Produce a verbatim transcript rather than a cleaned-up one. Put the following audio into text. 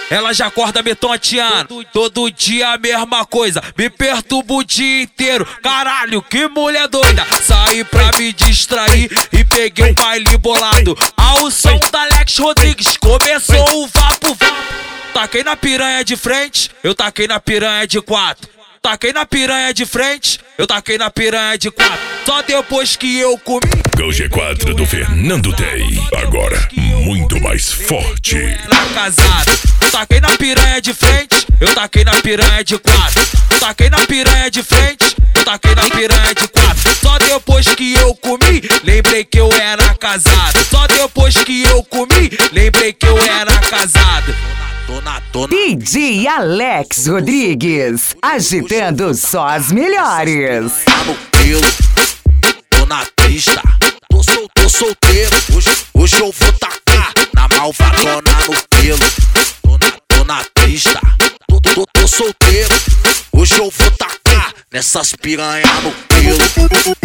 ela já acorda me tonteando. Todo dia a mesma coisa, me perturba o dia inteiro. Caralho, que mulher doida. Saí pra me distrair e peguei um baile bolado. Ao som da Alex Rodrigues começou o vapo vapo. Taquei na piranha de frente, eu taquei na piranha de quatro. Taquei na piranha de frente, eu taquei na piranha de quatro. Só depois que eu comi. O G quatro do Fernando Tey, agora muito mais forte. Na casada, taquei na piranha de frente, eu taquei na piranha de quatro. Taquei na piranha de frente, eu taquei na piranha de quatro. Só depois que eu comi, lembrei que eu era casado. Só depois que eu comi, lembrei que eu era casado. D J Alex Rodrigues, agitando só as melhores. Tô na pista, tô, sol, tô solteiro. Hoje, hoje eu vou tacar na malvadona no pelo. Tô na, tô na pista, tô, tô, tô solteiro. Hoje eu vou tacar nessas piranha no pelo.